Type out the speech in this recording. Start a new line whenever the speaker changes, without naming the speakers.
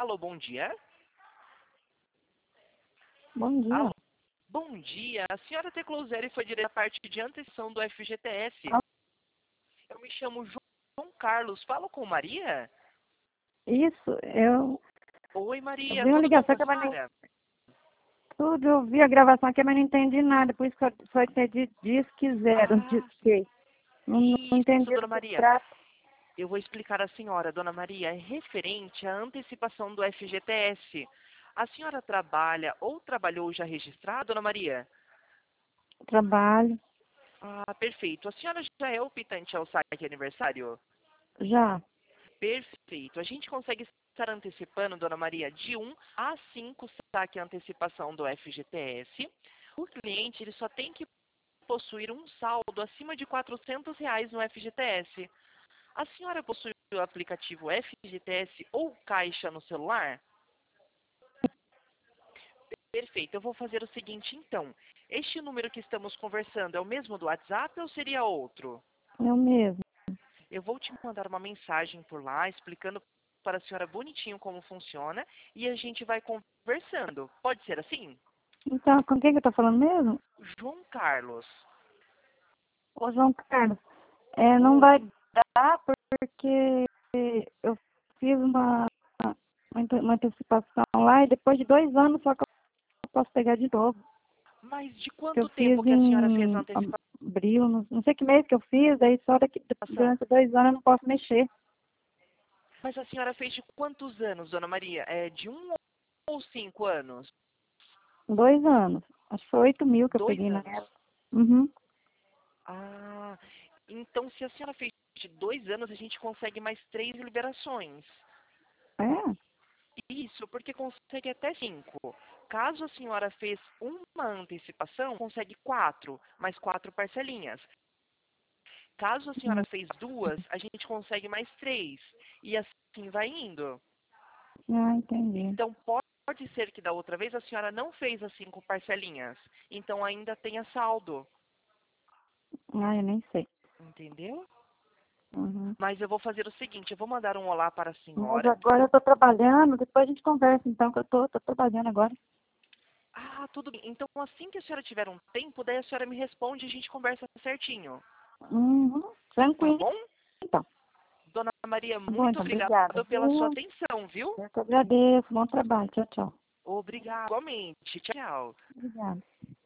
Alô, bom dia.
Bom dia.
Alô, bom dia. A senhora Teclouzeri foi direto à parte de antecipação do FGTS.
Ah,
Eu me chamo João Carlos. Falo com Maria?
Isso,
Oi,
eu
Maria.
vi uma
Tudo bom com
ligação
a
que eu
senhora?
tudo, eu vi a gravação aqui, mas não entendi nada. Por isso que eu só entendi Disque Zero,
Ah,
Disque. Não
isso,
entendi
dona
do que se
Maria.
trata.
Eu vou explicar à senhora, dona Maria. É referente à antecipação do FGTS. A senhora trabalha ou trabalhou já registrado, dona Maria?
Trabalho,
Ah, perfeito. A senhora já é optante ao saque aniversário?
já.
Perfeito. A gente consegue estar antecipando, dona Maria, de 1 a 5 saque antecipação do FGTS. O cliente ele só tem que possuir um saldo acima de R$ 400 no FGTS. A senhora possui o aplicativo FGTS ou Caixa no celular? Perfeito. Eu vou fazer o seguinte, então. Este número que estamos conversando é o mesmo do WhatsApp ou seria outro?
Eu mesmo.
Eu vou te mandar uma mensagem por lá explicando para a senhora bonitinho como funciona e a gente vai conversando. Pode ser assim?
Então, com quem que eu tô falando mesmo?
João Carlos.
Ô, João Carlos. Não vai
Oi.
dar porque eu fiz uma antecipação lá e depois de 2 anos só que eu posso pegar de novo.
Mas de
Que eu
quanto
fiz
tempo que a senhora fez a
em
antecipação?
abril, não sei que mês que eu fiz, daí só durante 2 anos eu não posso mexer.
Mas a senhora fez de quantos anos, dona Maria? É de 1 ou 5 anos?
2 anos. Acho que foi 8.000 que eu
Dois
peguei na
anos.
época. Uhum.
Ah, então se a senhora fez de 2 anos, a gente consegue mais 3 liberações.
É?
Isso, porque consegue até 5. Caso a senhora fez uma antecipação, consegue 4, mais 4 parcelinhas. Caso a senhora
Hum.
fez duas, a gente consegue mais 3. E assim vai indo.
Ah, entendi.
Então pode ser que da outra vez a senhora não fez as 5 parcelinhas. Então ainda tenha saldo.
Ah, eu nem sei.
Entendeu?
Uhum.
Mas eu vou fazer o seguinte, eu vou mandar um olá para a
Mas
senhora.
agora eu tô trabalhando, depois a gente conversa então, que eu tô trabalhando agora.
Ah, tudo bem. Então assim que a senhora tiver um tempo, daí a senhora me responde e a gente conversa certinho.
Uhum.
Tá
Tranquilo,
bom?
então.
Dona Maria,
Tá bom,
muito
então,
obrigado
obrigada,
pela sua
viu?
atenção, viu?
Eu que agradeço. Bom trabalho. Tchau, tchau.
Obrigado. Igualmente. Tchau.
Obrigada.